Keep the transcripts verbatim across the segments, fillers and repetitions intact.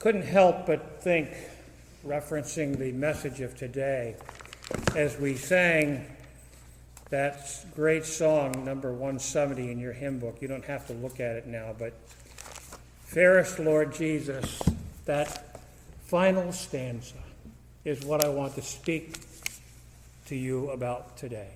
couldn't help but think, referencing the message of today, as we sang that great song, number one seventy in your hymn book. You don't have to look at it now, but fairest Lord Jesus, that final stanza is what I want to speak to you about today.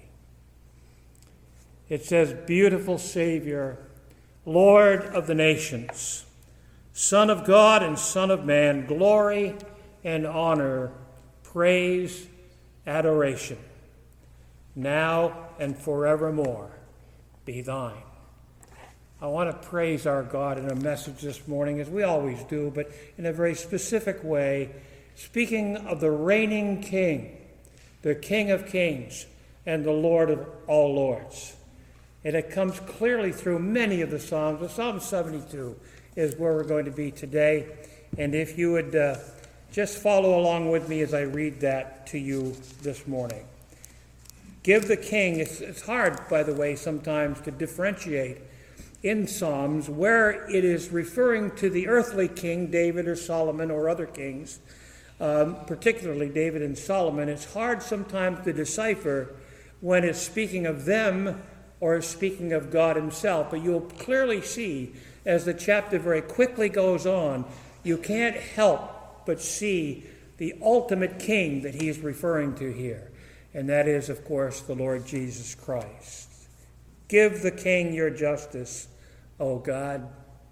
It says, beautiful Savior, Lord of the nations, Son of God and Son of man, glory and honor, praise, adoration, now and forevermore be thine. I want to praise our God in a message this morning, as we always do, but in a very specific way, speaking of the reigning King, the King of kings and the Lord of all lords. And it comes clearly through many of the Psalms. But Psalm seventy-two is where we're going to be today. And if you would uh, just follow along with me as I read that to you this morning. Give the King, it's, it's hard, by the way, sometimes to differentiate in Psalms where it is referring to the earthly king, David or Solomon or other kings, um, particularly David and Solomon. It's hard sometimes to decipher when it's speaking of them or speaking of God himself. But you'll clearly see as the chapter very quickly goes on, you can't help but see the ultimate king that he's referring to here. And that is, of course, the Lord Jesus Christ. Give the king your justice, O God,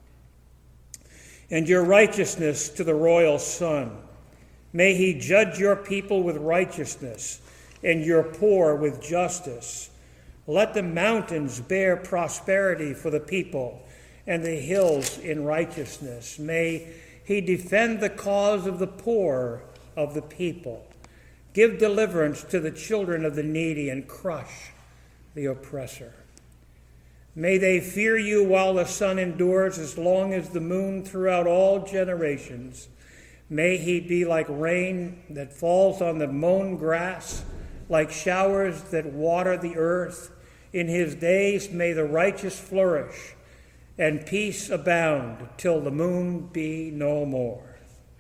and your righteousness to the royal son. May he judge your people with righteousness and your poor with justice. Let the mountains bear prosperity for the people and the hills in righteousness. May he defend the cause of the poor of the people. Give deliverance to the children of the needy and crush the oppressor. May they fear you while the sun endures, as long as the moon throughout all generations. May he be like rain that falls on the mown grass, like showers that water the earth. In his days may the righteous flourish, and peace abound till the moon be no more.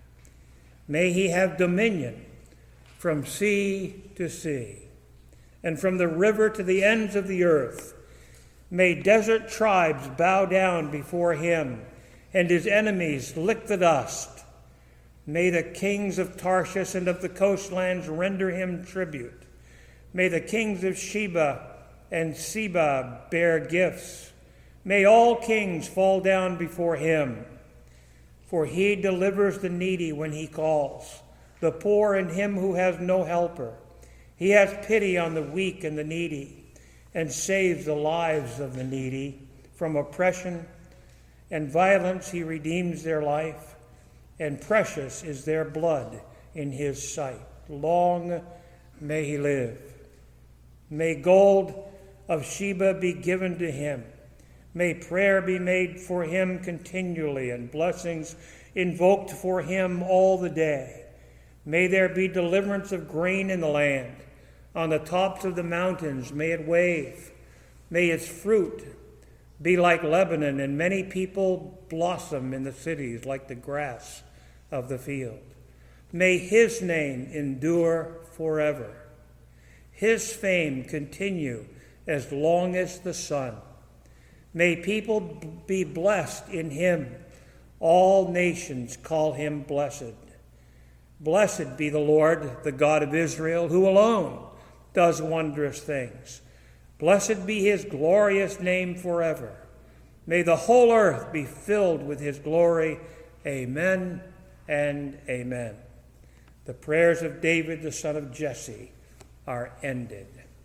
May he have dominion from sea to sea, and from the river to the ends of the earth. May desert tribes bow down before him, and his enemies lick the dust. May the kings of Tarshish and of the coastlands render him tribute. May the kings of Sheba and Seba bear gifts. May all kings fall down before him. For he delivers the needy when he calls, the poor and him who has no helper. He has pity on the weak and the needy, and saves the lives of the needy from oppression and violence. He redeems their life, and precious is their blood in his sight. Long may he live. May gold of Sheba be given to him. May prayer be made for him continually, and blessings invoked for him all the day. May there be deliverance of grain in the land. On the tops of the mountains may it wave. May its fruit be like Lebanon, and many people blossom in the cities like the grass of the field. May his name endure forever. His fame continue as long as the sun. May people be blessed in him. All nations call him blessed. Blessed be the Lord, the God of Israel, who alone does wondrous things. Blessed be his glorious name forever. May the whole earth be filled with his glory. Amen and amen. The prayers of David, the son of Jesse, are ended.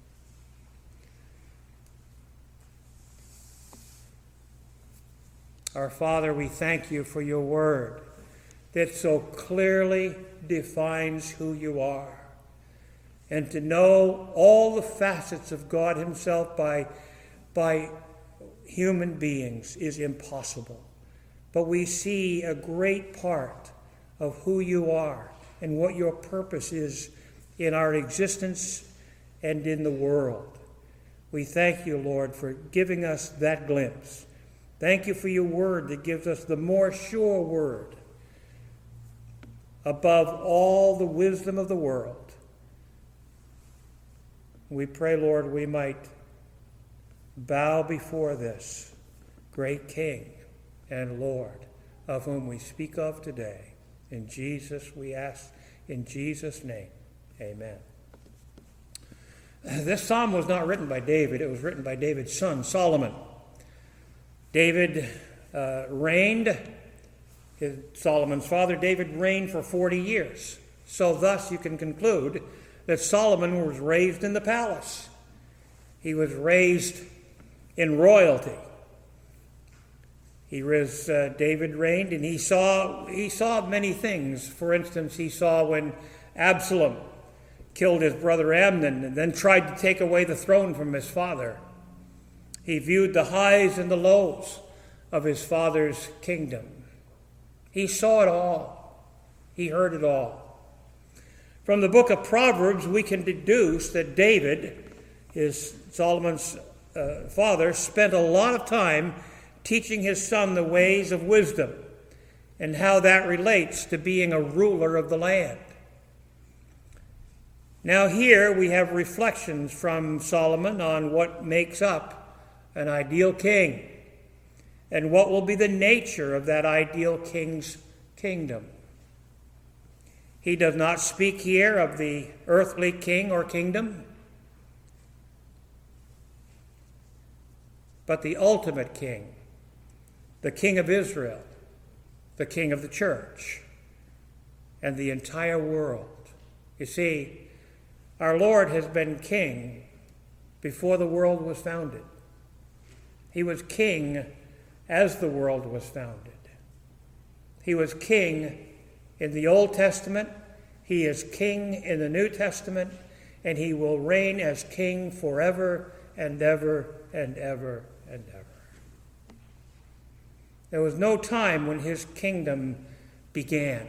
Our Father, we thank you for your word that so clearly defines who you are. And to know all the facets of God himself by, by human beings is impossible. But we see a great part of who you are and what your purpose is in our existence and in the world. We thank you, Lord, for giving us that glimpse. Thank you for your word that gives us the more sure word above all the wisdom of the world. We pray, Lord, we might bow before this great King and Lord of whom we speak of today. In Jesus we ask, in Jesus' name, amen. This psalm was not written by David. It was written by David's son, Solomon. David uh, reigned, his, Solomon's father David reigned for forty years. So thus you can conclude that Solomon was raised in the palace. He was raised in royalty. He was, uh, David reigned, and he saw, he saw many things. For instance, he saw when Absalom killed his brother Amnon and then tried to take away the throne from his father. He viewed the highs and the lows of his father's kingdom. He saw it all. He heard it all. From the book of Proverbs, we can deduce that David, his Solomon's uh, father, spent a lot of time teaching his son the ways of wisdom and how that relates to being a ruler of the land. Now here we have reflections from Solomon on what makes up an ideal king and what will be the nature of that ideal king's kingdom. He does not speak here of the earthly king or kingdom, but the ultimate king, the King of Israel, the King of the church, and the entire world. You see, our Lord has been king before the world was founded. He was king as the world was founded. He was king in the Old Testament. He is king in the New Testament, and he will reign as king forever and ever and ever and ever. There was no time when his kingdom began.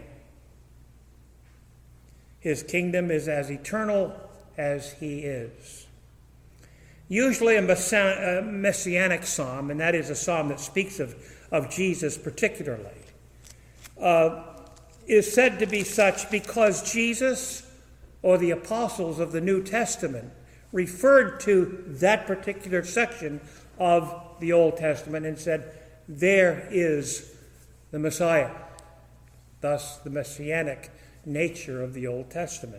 His kingdom is as eternal as he is. Usually a messianic psalm, and that is a psalm that speaks of, of Jesus particularly, uh, is said to be such because Jesus or the apostles of the New Testament referred to that particular section of the Old Testament and said, there is the Messiah, thus the messianic nature of the Old Testament.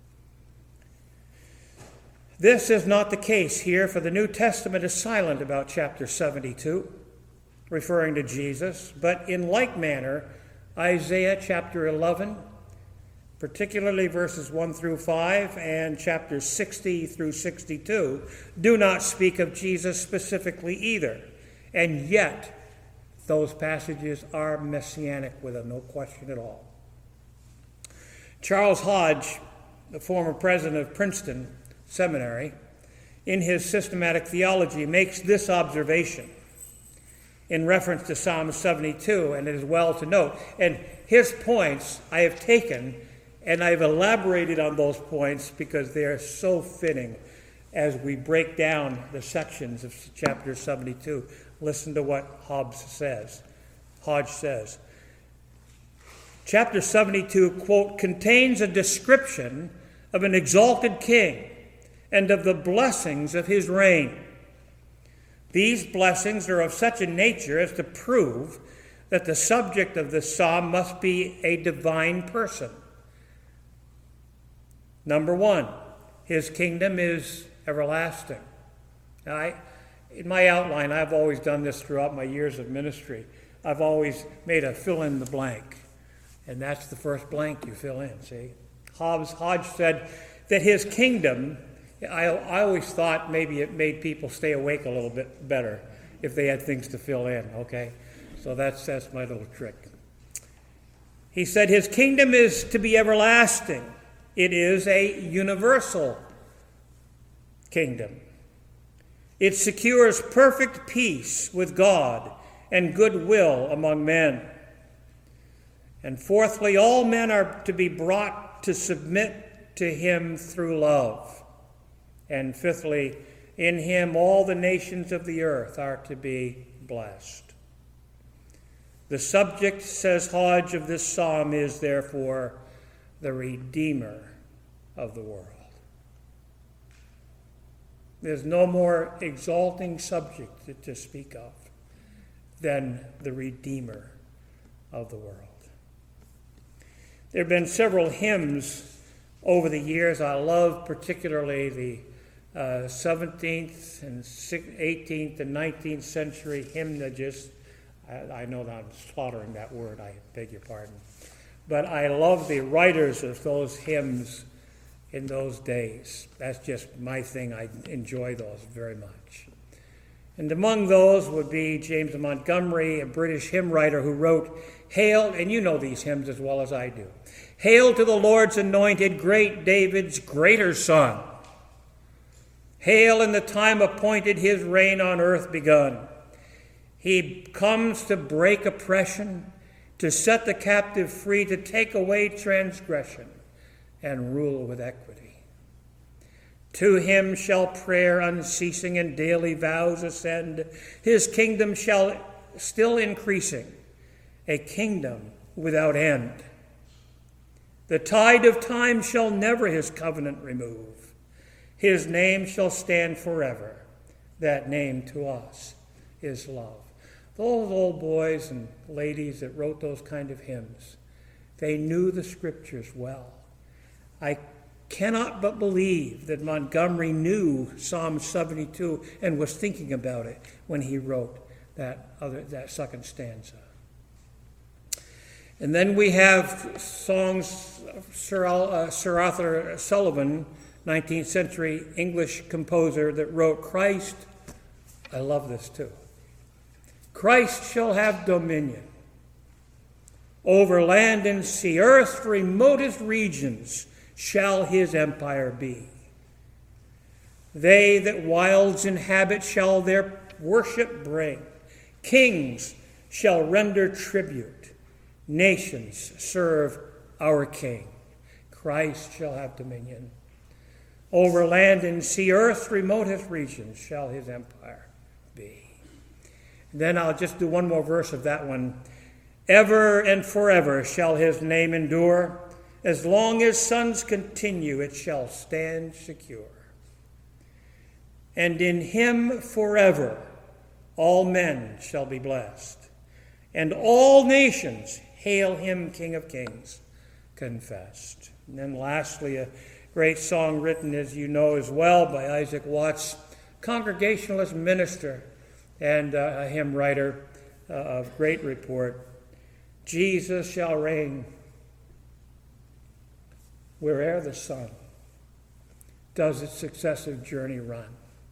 This is not the case here, for the New Testament is silent about chapter seventy-two, referring to Jesus, but in like manner, Isaiah chapter eleven, particularly verses one through five, and chapters sixty through sixty-two, do not speak of Jesus specifically either, and yet those passages are messianic with them, no question at all. Charles Hodge, the former president of Princeton Seminary, in his systematic theology, makes this observation in reference to Psalm seventy-two, and it is well to note. And his points I have taken, and I've elaborated on those points because they are so fitting as we break down the sections of chapter seventy-two. Listen to what Hobbes says. Hodge says, chapter seventy-two, quote, contains a description of an exalted king and of the blessings of his reign. These blessings are of such a nature as to prove that the subject of this psalm must be a divine person. Number one, his kingdom is everlasting. Now, I, in my outline, I've always done this throughout my years of ministry. I've always made a fill in the blank. And that's the first blank you fill in, see? Hobbes, Hodge said that his kingdom, I, I always thought maybe it made people stay awake a little bit better if they had things to fill in, okay? So that's, that's my little trick. He said his kingdom is to be everlasting. It is a universal kingdom. It secures perfect peace with God and goodwill among men. And fourthly, all men are to be brought to submit to him through love. And fifthly, in him all the nations of the earth are to be blessed. The subject, says Hodge, of this psalm is, therefore, the Redeemer of the world. There's no more exalting subject to, to speak of than the Redeemer of the world. There have been several hymns over the years. I love particularly the uh, seventeenth and eighteenth and nineteenth century hymnages. I, I know that I'm slaughtering that word, I beg your pardon. But I love the writers of those hymns in those days. That's just my thing. I enjoy those very much. And among those would be James Montgomery, a British hymn writer who wrote, "Hail," and you know these hymns as well as I do. "Hail to the Lord's anointed, great David's greater son. Hail in the time appointed, his reign on earth begun. He comes to break oppression, to set the captive free, to take away transgression, and rule with equity. To him shall prayer unceasing and daily vows ascend. His kingdom shall still increasing, a kingdom without end. The tide of time shall never his covenant remove. His name shall stand forever. That name to us is love." Those old boys and ladies that wrote those kind of hymns, they knew the scriptures well. I cannot but believe that Montgomery knew Psalm seventy-two and was thinking about it when he wrote that other that second stanza. And then we have songs of Sir, uh, Sir Arthur Sullivan, nineteenth century English composer, that wrote, "Christ," I love this too, "Christ shall have dominion over land and sea, earth's remotest regions shall his empire be. They that wilds inhabit shall their worship bring. Kings shall render tribute. Nations serve our King. Christ shall have dominion. Over land and sea, earth's remotest regions shall his empire be." And then I'll just do one more verse of that one. "Ever and forever shall his name endure. As long as suns continue, it shall stand secure. And in him forever all men shall be blessed. And all nations hail him, King of kings, confessed." And then lastly, a great song written, as you know as well, by Isaac Watts, Congregationalist minister and uh, a hymn writer uh, of great report. "Jesus shall reign where'er the sun does its successive journey run.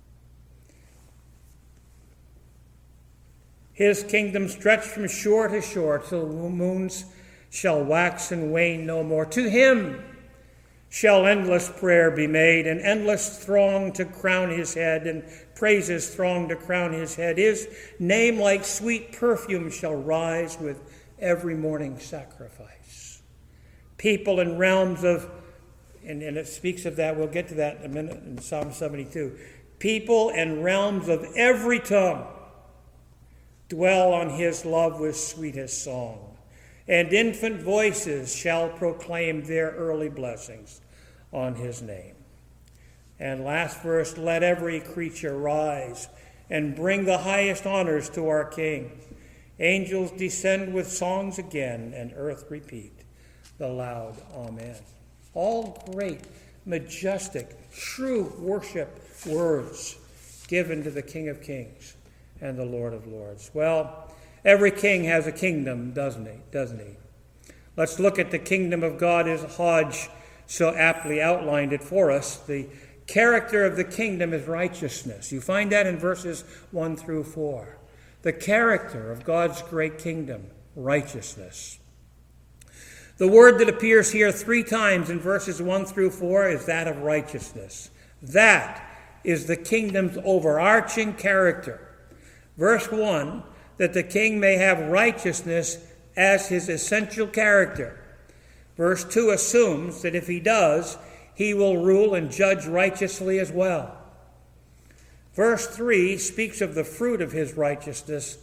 His kingdom stretched from shore to shore till moons shall wax and wane no more. To him shall endless prayer be made, and endless throng to crown his head, and praises throng to crown his head. His name like sweet perfume shall rise with every morning sacrifice. People in realms of, and, and it speaks of that, we'll get to that in a minute in Psalm seventy-two. People and realms of every tongue dwell on his love with sweetest song, and infant voices shall proclaim their early blessings on his name. And last verse, "Let every creature rise and bring the highest honors to our King. Angels descend with songs again, and earth repeat the loud Amen." All great, majestic, true worship words given to the King of Kings and the Lord of Lords. Well, every king has a kingdom, doesn't he? Doesn't he? Let's look at the kingdom of God as Hodge so aptly outlined it for us. The character of the kingdom is righteousness. You find that in verses one through four. The character of God's great kingdom, righteousness. The word that appears here three times in verses one through four is that of righteousness. That is the kingdom's overarching character. Verse one, that the king may have righteousness as his essential character. Verse two assumes that if he does, he will rule and judge righteously as well. Verse three speaks of the fruit of his righteousness,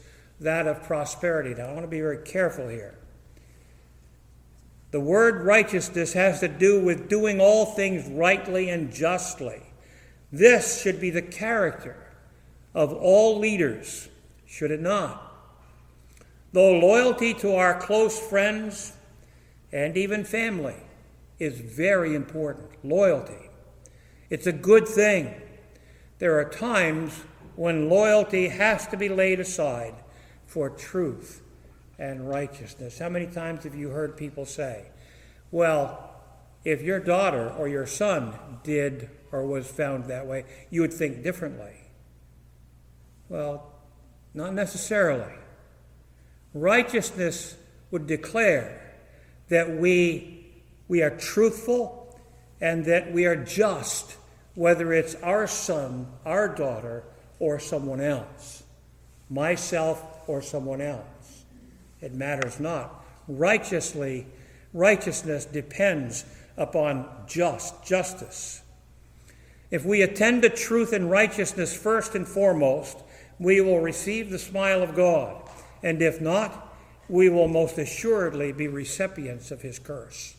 that of prosperity. Now, I want to be very careful here. The word righteousness has to do with doing all things rightly and justly. This should be the character of all leaders, should it not? Though loyalty to our close friends and even family is very important, loyalty. It's a good thing. There are times when loyalty has to be laid aside for truth and righteousness. How many times have you heard people say, well, if your daughter or your son did or was found that way, you would think differently? Well, not necessarily. Righteousness would declare that we, we are truthful and that we are just, whether it's our son, our daughter, or someone else, myself or someone else. It matters not. Righteously, righteousness depends upon just justice. If we attend to truth and righteousness first and foremost, we will receive the smile of God, and if not, we will most assuredly be recipients of his curse.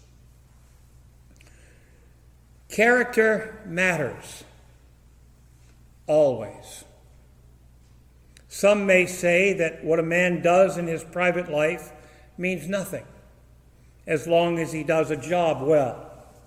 Character matters, always. Some may say that what a man does in his private life means nothing, as long as he does a job well.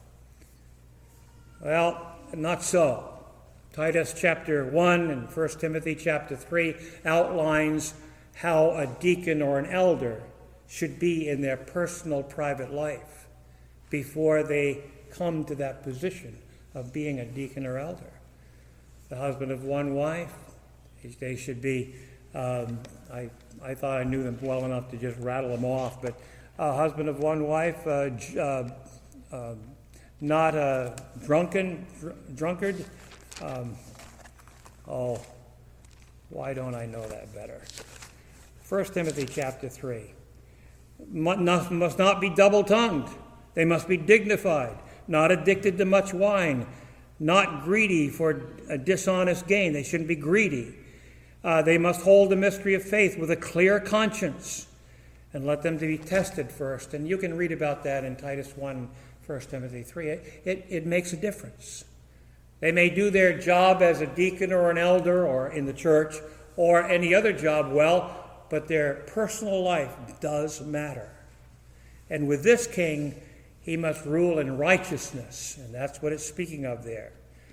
Well, not so. Titus chapter one and First Timothy chapter three outlines how a deacon or an elder should be in their personal private life before they come to that position of being a deacon or elder. The husband of one wife, they should be, um, I, I thought I knew them well enough to just rattle them off, but a husband of one wife, uh, uh, uh, not a drunken, dr- drunkard. Um, oh, why don't I know that better? First Timothy chapter three. Must, must not be double-tongued. They must be dignified, not addicted to much wine, not greedy for a dishonest gain. They shouldn't be greedy. Uh, they must hold the mystery of faith with a clear conscience and let them to be tested first. And you can read about that in Titus one, First Timothy three. It, it, it makes a difference. They may do their job as a deacon or an elder or in the church or any other job well, but their personal life does matter. And with this king, he must rule in righteousness, and that's what it's speaking of there.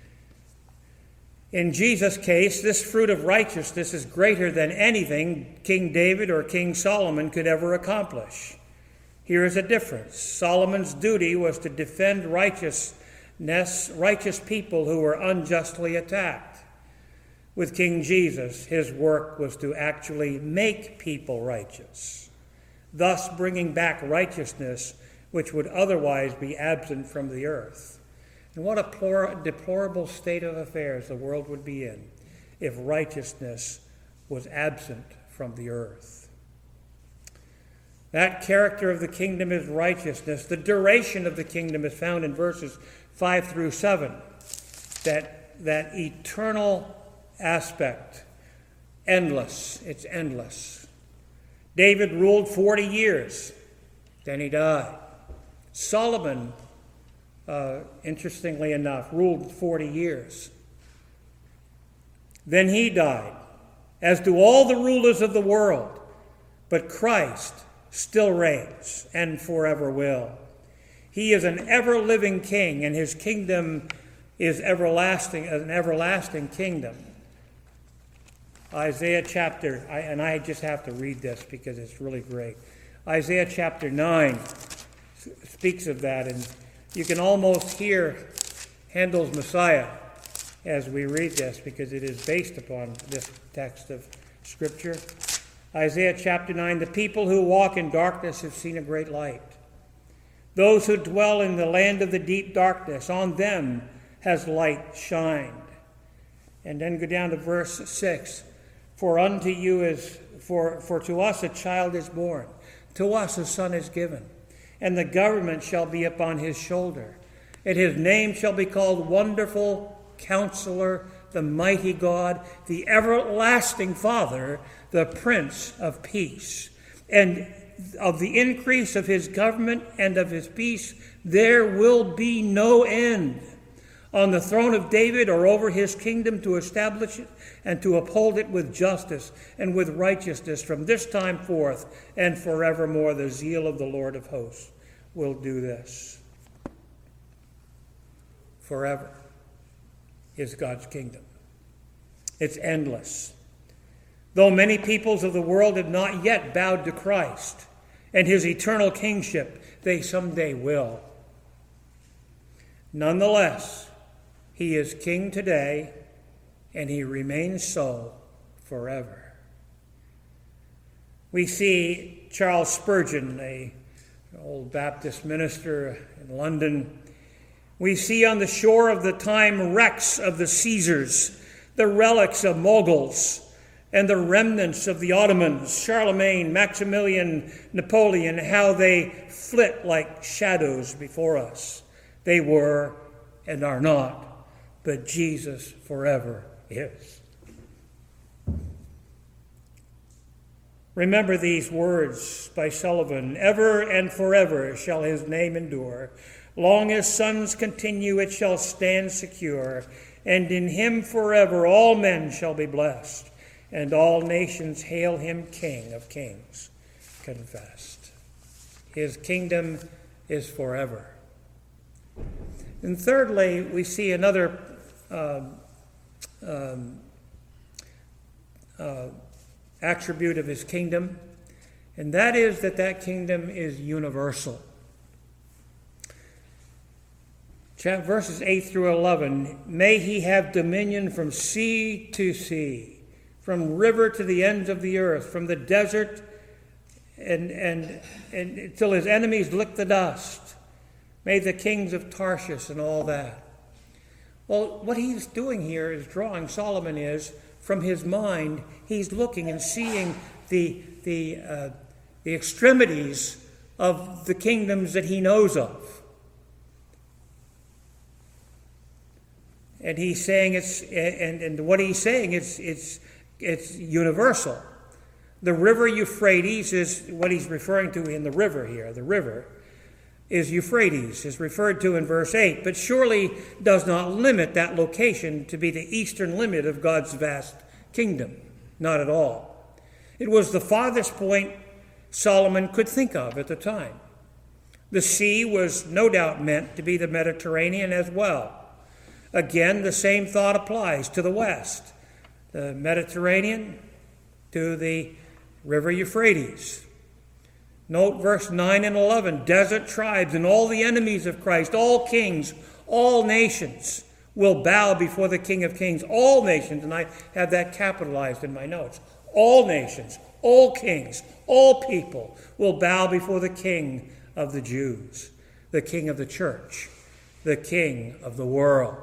In Jesus' case, this fruit of righteousness is greater than anything King David or King Solomon could ever accomplish. Here is a difference. Solomon's duty was to defend righteousness, righteous people who were unjustly attacked. With King Jesus, his work was to actually make people righteous, thus bringing back righteousness which would otherwise be absent from the earth. And what a plor- deplorable state of affairs the world would be in if righteousness was absent from the earth. That character of the kingdom is righteousness. The duration of the kingdom is found in verses five through seven. That, that eternal aspect, endless, it's endless. David ruled forty years, then he died. Solomon, uh, interestingly enough, ruled forty years. Then he died, as do all the rulers of the world. But Christ still reigns and forever will. He is an ever-living king, and his kingdom is everlasting, an everlasting kingdom. Isaiah chapter, I, and I just have to read this because it's really great. Isaiah chapter nine speaks of that, and you can almost hear Handel's Messiah as we read this because it is based upon this text of Scripture. Isaiah chapter nine, the people who walk in darkness have seen a great light. Those who dwell in the land of the deep darkness, on them has light shined. And then go down to verse six. For unto you is, for, for to us a child is born, to us a son is given, and the government shall be upon his shoulder. And his name shall be called Wonderful Counselor, the Mighty God, the Everlasting Father, the Prince of Peace. And of the increase of his government and of his peace, there will be no end. On the throne of David or over his kingdom, to establish it and to uphold it with justice and with righteousness from this time forth and forevermore. The zeal of the Lord of hosts will do this. Forever is God's kingdom. It's endless. Though many peoples of the world have not yet bowed to Christ and his eternal kingship, they someday will. Nonetheless, he is king today, and he remains so forever. We see Charles Spurgeon, an old Baptist minister in London. We see on the shore of the time wrecks of the Caesars, the relics of Moguls, and the remnants of the Ottomans, Charlemagne, Maximilian, Napoleon, how they flit like shadows before us. They were and are not, but Jesus forever is. Remember these words by Sullivan: ever and forever shall his name endure. Long as suns continue, it shall stand secure. And in him forever all men shall be blessed, and all nations hail him King of kings confessed. His kingdom is forever. And thirdly, we see another um, um, uh, attribute of his kingdom, and that is that that kingdom is universal. Verses eight through eleven, may he have dominion from sea to sea, from river to the ends of the earth, from the desert and, and, and until his enemies lick the dust. May the kings of Tarshish and all that. Well, what he's doing here is drawing, Solomon is, from his mind, he's looking and seeing the, the, uh, the extremities of the kingdoms that he knows of. And he's saying it's, and, and what he's saying, it's, it's, it's universal. The river Euphrates is what he's referring to in the river here. The river is Euphrates, is referred to in verse eight, but surely does not limit that location to be the eastern limit of God's vast kingdom. Not at all. It was the farthest point Solomon could think of at the time. The sea was no doubt meant to be the Mediterranean as well. Again, the same thought applies to the west, the Mediterranean to the river Euphrates. Note verse nine and eleven, desert tribes and all the enemies of Christ, all kings, all nations will bow before the King of Kings. All nations, and I have that capitalized in my notes. All nations, all kings, all people will bow before the King of the Jews, the King of the church, the King of the world.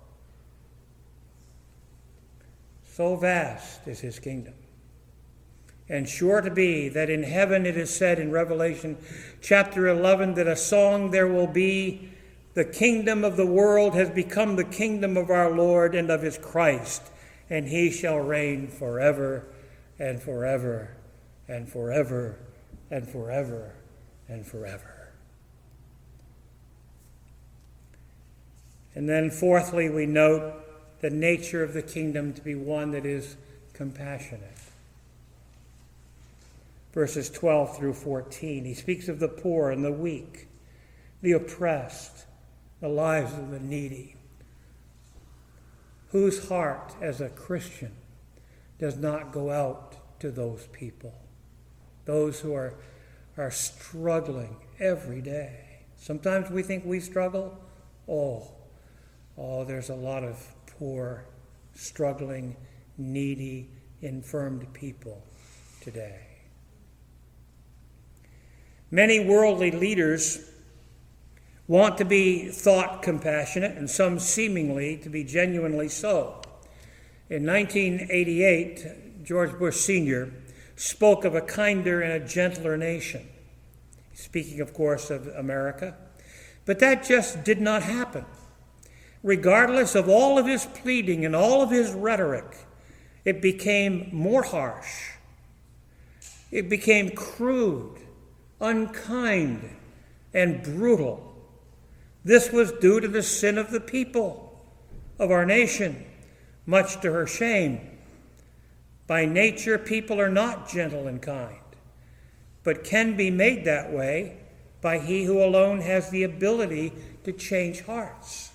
So vast is his kingdom. And sure to be that in heaven it is said in Revelation chapter eleven that a song there will be, the kingdom of the world has become the kingdom of our Lord and of his Christ, and he shall reign forever and forever and forever and forever and forever. And then fourthly, we note the nature of the kingdom to be one that is compassionate. Verses twelve through fourteen, he speaks of the poor and the weak, the oppressed, the lives of the needy. Whose heart, as a Christian, does not go out to those people, those who are, are struggling every day? Sometimes we think we struggle. Oh, oh, there's a lot of poor, struggling, needy, infirmed people today. Many worldly leaders want to be thought compassionate, and some seemingly to be genuinely so. In nineteen eighty-eight, George Bush Senior spoke of a kinder and a gentler nation, speaking, of course, of America. But that just did not happen. Regardless of all of his pleading and all of his rhetoric, it became more harsh It became crude, unkind, and brutal. This was due to the sin of the people of our nation, much to her shame. By nature, people are not gentle and kind, but can be made that way by He who alone has the ability to change hearts.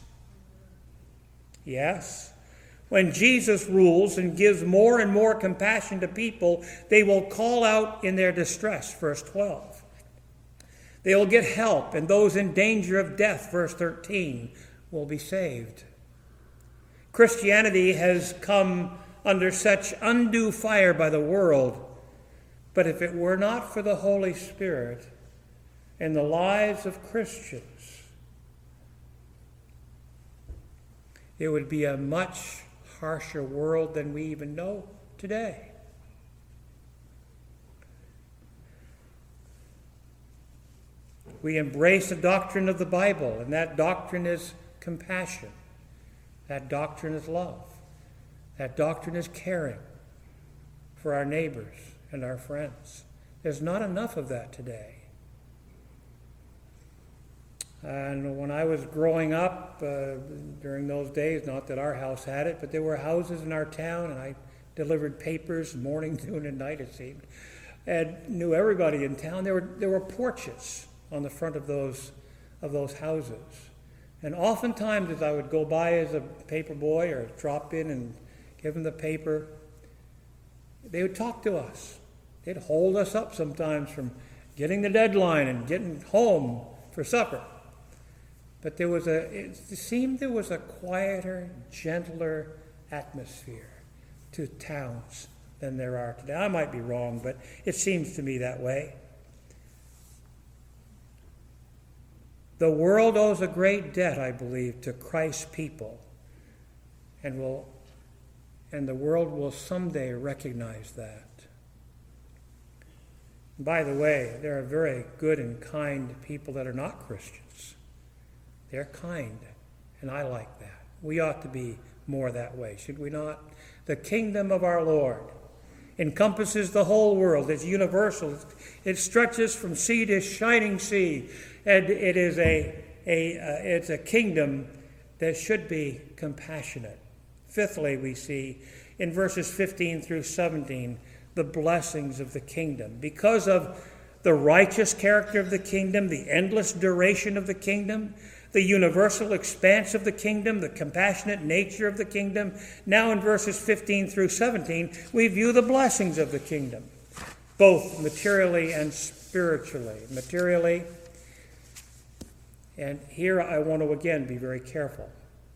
Yes, when Jesus rules and gives more and more compassion to people, they will call out in their distress, verse twelve. They will get help, and those in danger of death, verse thirteen, will be saved. Christianity has come under such undue fire by the world, but if it were not for the Holy Spirit in the lives of Christians, it would be a much harsher world than we even know today. We embrace the doctrine of the Bible, and that doctrine is compassion. That doctrine is love. That doctrine is caring for our neighbors and our friends. There's not enough of that today. And when I was growing up, uh, during those days, not that our house had it, but there were houses in our town, and I delivered papers morning, noon, and night, it seemed, and knew everybody in town. There were there were porches on the front of those of those houses. And oftentimes, as I would go by as a paper boy or drop in and give them the paper, they would talk to us. They'd hold us up sometimes from getting the deadline and getting home for supper. But there was a, it seemed there was a quieter, gentler atmosphere to towns than there are today. I might be wrong, but it seems to me that way. The world owes a great debt, I believe, to Christ's people, and will, and the world will someday recognize that. By the way, there are very good and kind people that are not Christians. They're kind, and I like that. We ought to be more that way, should we not? The kingdom of our Lord encompasses the whole world. It's universal. It stretches from sea to shining sea, and it is a, a uh, it's a kingdom that should be compassionate. Fifthly, we see in verses fifteen through seventeen the blessings of the kingdom. Because of the righteous character of the kingdom, the endless duration of the kingdom, the universal expanse of the kingdom, the compassionate nature of the kingdom. Now in verses fifteen through seventeen, we view the blessings of the kingdom, both materially and spiritually. Materially, and here I want to again be very careful.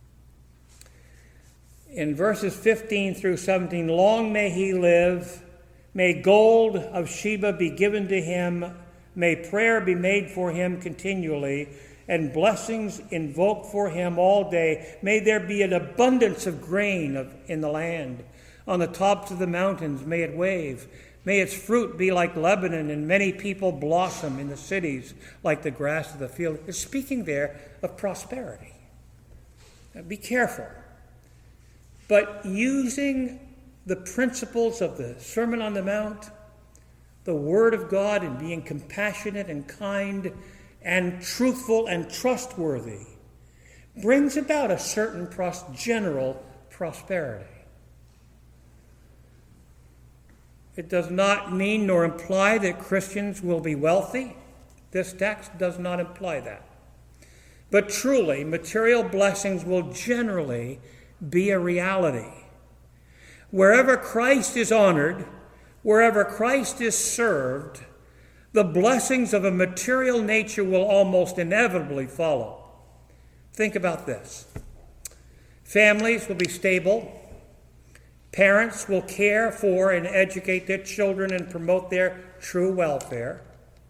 In verses fifteen through seventeen, long may he live, may gold of Sheba be given to him, may prayer be made for him continually, and blessings invoked for him all day. May there be an abundance of grain of, in the land. On the tops of the mountains may it wave. May its fruit be like Lebanon, and many people blossom in the cities like the grass of the field. It's speaking there of prosperity. Now, be careful. But using the principles of the Sermon on the Mount, the Word of God, and being compassionate and kind and truthful and trustworthy brings about a certain pros- general prosperity. It does not mean nor imply that Christians will be wealthy. This text does not imply that. But truly, material blessings will generally be a reality. Wherever Christ is honored, wherever Christ is served, the blessings of a material nature will almost inevitably follow. Think about this. Families will be stable. Parents will care for and educate their children and promote their true welfare.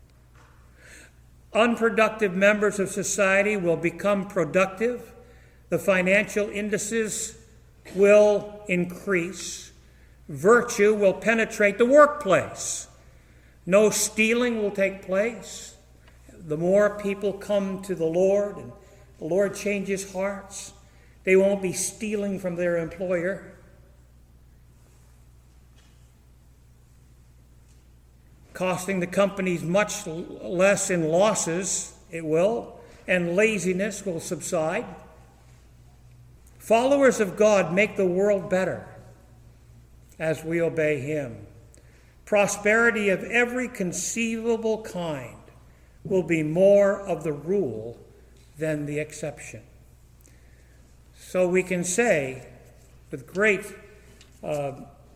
Unproductive members of society will become productive. The financial indices will increase. Virtue will penetrate the workplace. No stealing will take place. The more people come to the Lord and the Lord changes hearts, they won't be stealing from their employer. costing the companies much less in losses, it will, and laziness will subside. Followers of God make the world better as we obey him. Prosperity of every conceivable kind will be more of the rule than the exception. So we can say with great uh,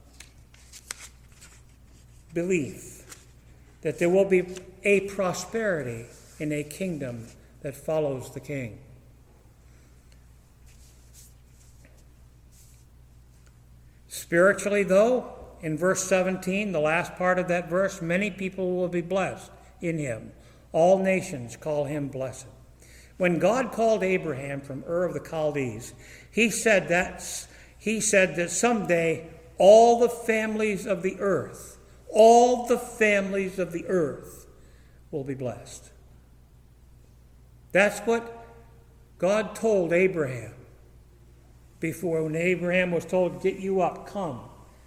belief that there will be a prosperity in a kingdom that follows the King. Spiritually, though, in verse seventeen, the last part of that verse, many people will be blessed in him. All nations call him blessed. When God called Abraham from Ur of the Chaldees, he said that, he said that someday all the families of the earth, all the families of the earth will be blessed. That's what God told Abraham before, when Abraham was told, get you up, come.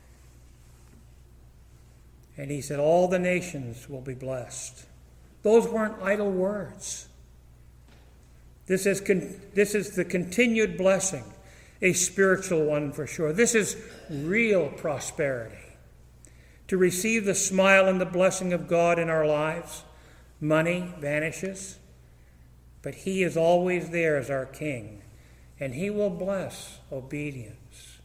And he said, all the nations will be blessed. Those weren't idle words. This is, con- this is the continued blessing, a spiritual one for sure. This is real prosperity. To receive the smile and the blessing of God in our lives, money vanishes, but he is always there as our King, and he will bless obedience.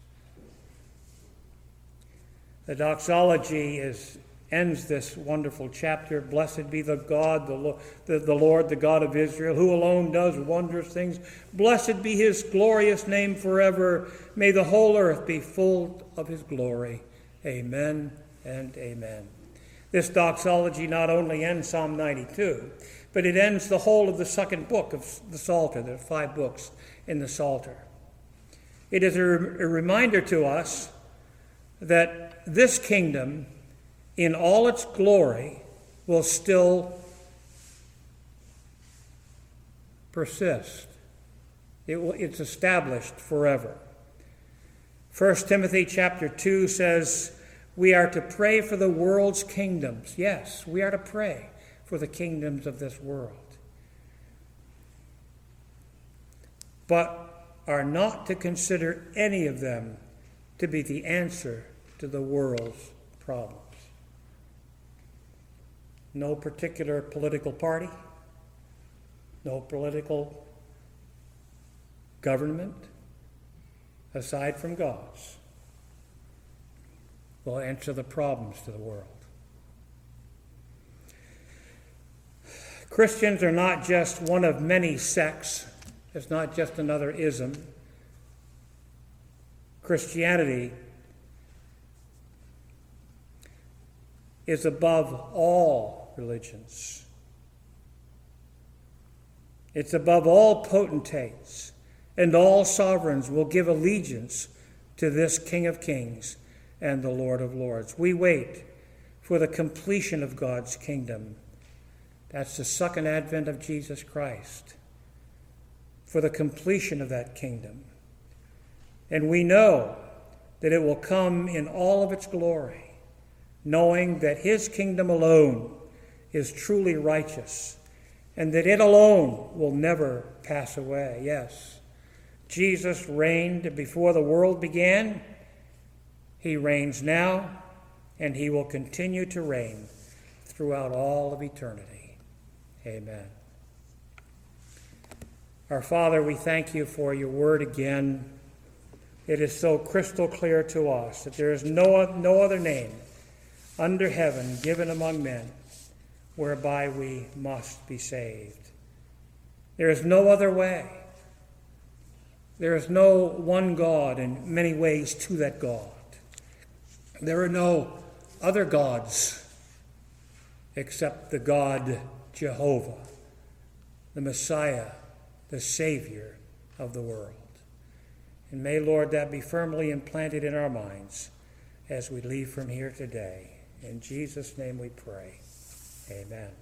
The doxology is ends this wonderful chapter. Blessed be the God, the, Lo- the, the Lord, the God of Israel, who alone does wondrous things. Blessed be his glorious name forever. May the whole earth be full of his glory. Amen and amen. This doxology not only ends Psalm ninety-two, but it ends the whole of the second book of the Psalter. There are five books in the Psalter. It is a, a reminder to us that this kingdom, in all its glory, will still persist. It will, it's established forever. First Timothy chapter two says, we are to pray for the world's kingdoms. Yes, we are to pray for the kingdoms of this world, but are not to consider any of them to be the answer to the world's problems. No particular political party, no political government, aside from God's, will answer the problems to the world. Christians are not just one of many sects. It's not just another ism. Christianity is above all religions. It's above all potentates, and all sovereigns will give allegiance to this King of Kings and the Lord of Lords. We wait for the completion of God's kingdom. That's the second advent of Jesus Christ, for the completion of that kingdom. And we know that it will come in all of its glory, knowing that his kingdom alone is truly righteous, and that it alone will never pass away. Yes, Jesus reigned before the world began. He reigns now, and he will continue to reign throughout all of eternity. Amen. Our Father, we thank you for your word again. It is so crystal clear to us that there is no, no other name under heaven given among men whereby we must be saved. There is no other way. There is no one God and many ways to that God. There are no other gods except the God Jehovah, the Messiah, the Savior of the world. And may, Lord, that be firmly implanted in our minds as we leave from here today. In Jesus' name we pray. Amen.